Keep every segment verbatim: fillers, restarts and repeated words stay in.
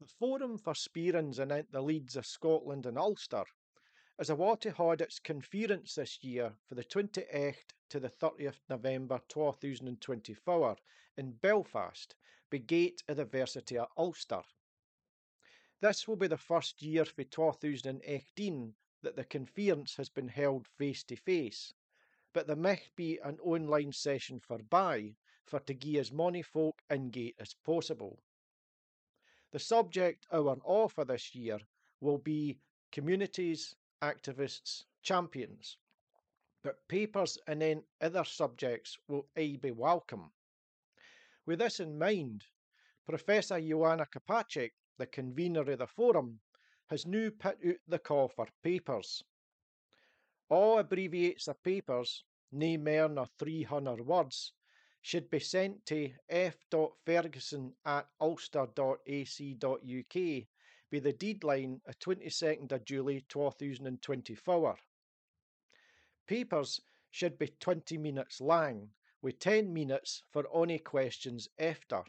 The Forum for Spearings anent the Leads of Scotland and Ulster is about to hold its conference this year for the twenty-eighth to the thirtieth November two thousand twenty-four in Belfast, by Gate University of Ulster. This will be the first year for two thousand eighteen that the conference has been held face to face, but there might be an online session forby for to gie as many folk in Gate as possible. The subject our offer this year will be communities, activists, champions, but papers and then other subjects will aye be welcome. With this in mind, Professor Joanna Kopacik, the convener of the forum, has now put out the call for papers. All abbreviates of papers, nae mair nor three hundred words, should be sent to f.ferguson at ulster.ac.uk by the deadline of twenty-second of July two thousand twenty-four. Papers should be twenty minutes long, with ten minutes for any questions after.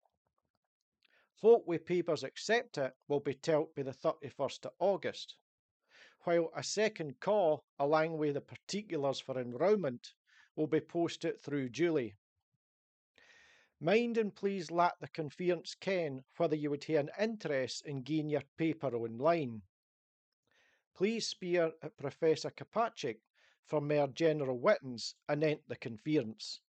Folk with papers accepted will be telt by the thirty-first of August, while a second call, along with the particulars for enrolment, will be posted through July. Mind and please let the conference ken whether you would have an interest in getting your paper online. Please spear at Professor Kopacik for more general wittens anent the conference.